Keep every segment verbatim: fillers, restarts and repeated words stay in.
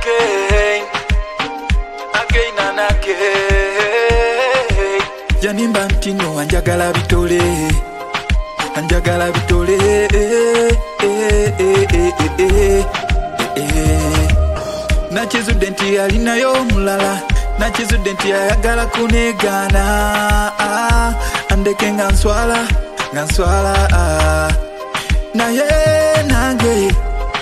again, again and again. Janimba ntino anjagala bitole, anjagala bitole, eh, eh, eh, eh, eh, eh. Nachizude nti alinayo mulala, nachizude nti ayagala kunegana, ah, andeke nga nswala, nga nswala, ah. Naye nange,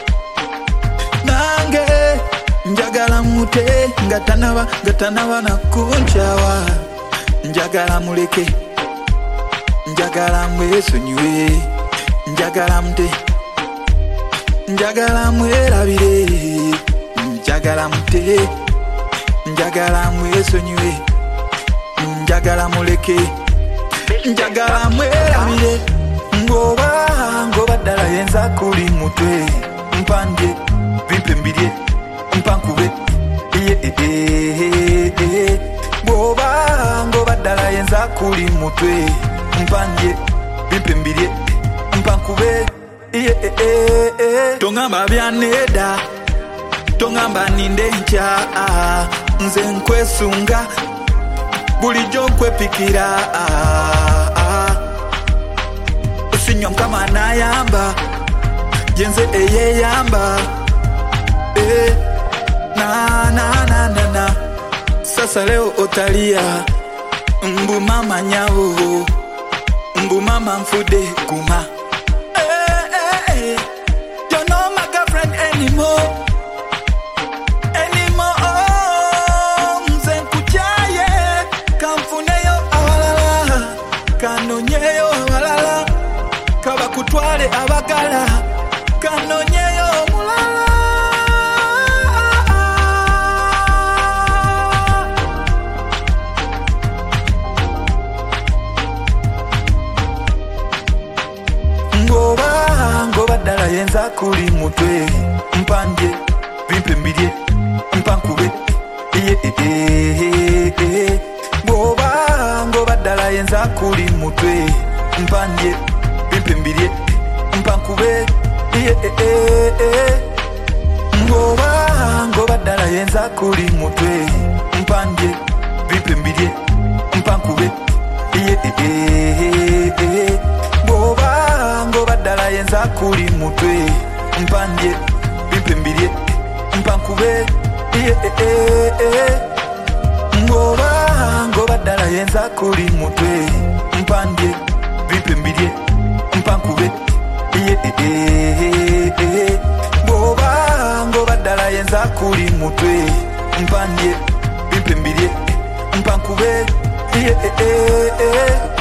nange, njagala mute, ngatanaba, ngatanaba na kunchawa. Njagala muleke, njagala mwesonyiwe, njagala mute, njagala mwerabire, njagala mute, njagala mwesonyiwe, njagala muleke, njagala mwerabire. Ngoba, ngoba dala yenza kuli mutwe, mpanje, vimpembirye, mpankube, iye eh eh eh. Ngoba, ngoba dala yenza kuli mutwe, mpanje, vimpembirye, mpankube, iye eh eh eh. Tongamba byaneda, tongamba ninde ncha, nze nkwesunga, bulijjo nkwepikira, Sinyom kama nayamba, jenze eye yamba, eh, na na na na na. Sasa leo otalia, mbu mama nyao, mbu mama mfude kuma. Eh eh eh, you're not my girlfriend anymore, anymore. Oh, mze kuchaye, kamfuneyo awalala, kanonyeyo awalala. Kaba kutwale abagala, kanonyeyo mulala. Ngoba, ngoba dala yenza kuli mutwe, mpanje, vimpembirye, mpankube, iye eh eh eh. Ngoba, ngoba dala yenza kuli mutwe, mpanje, vimpembirye, mpankube, iye eh eh eh. Ngoba, ngoba dala yenza kuli mutwe, mpanje, vimpembirye, mpankube, iye eh eh eh. Ngoba, ngoba dala yenza kuli mutwe, mpanje, vimpembirye, mpankube, iye eh eh eh. Ngoba, ngoba dala yenza kuli mutwe, mpanje, vimpembirye, mpankube, iye eh eh eh. Ngoba, ngoba dala yenza kuli mutwe, mpanje, vimpembirye, mpankube, iye eh eh eh.